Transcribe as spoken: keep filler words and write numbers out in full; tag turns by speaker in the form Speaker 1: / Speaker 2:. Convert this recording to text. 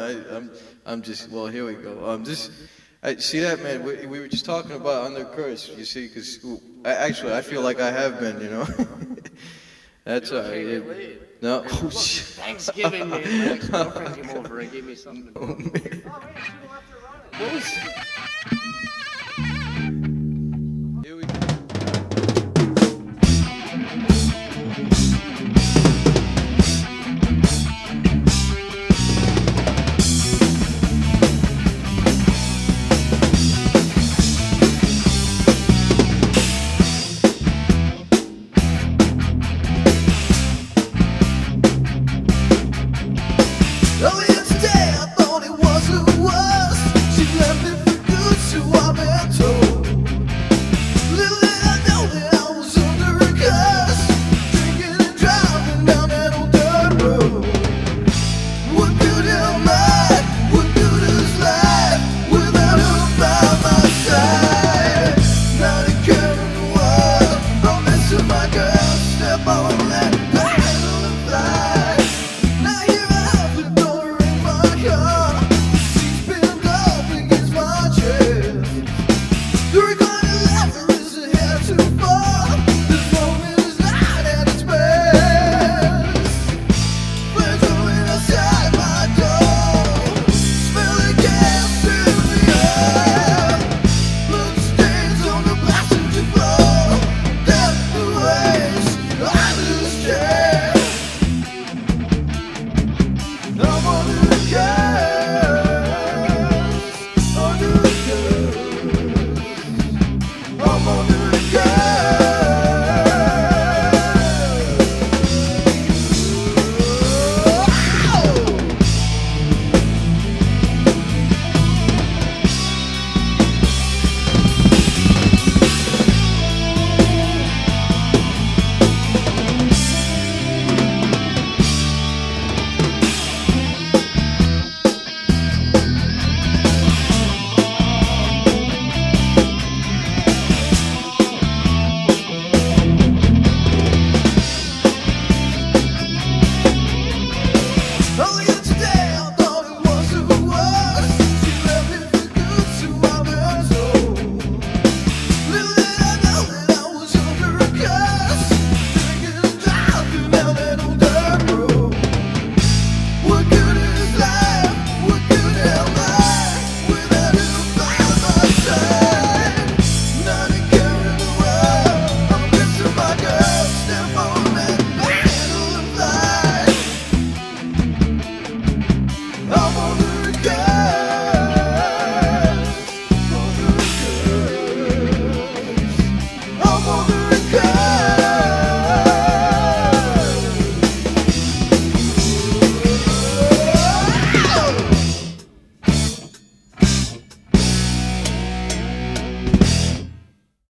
Speaker 1: I, I'm, I'm just. Well, here we go. Um, this. I, see that, man? We, we were just talking about undercurrents. You see, because actually, I feel like I have been. You know. That's all right. It, no. Oh, shit.
Speaker 2: Thanksgiving, man. My ex-girlfriend came over and gave me something.
Speaker 1: Oh, man.
Speaker 2: What was?
Speaker 1: Here we go.
Speaker 3: Oh,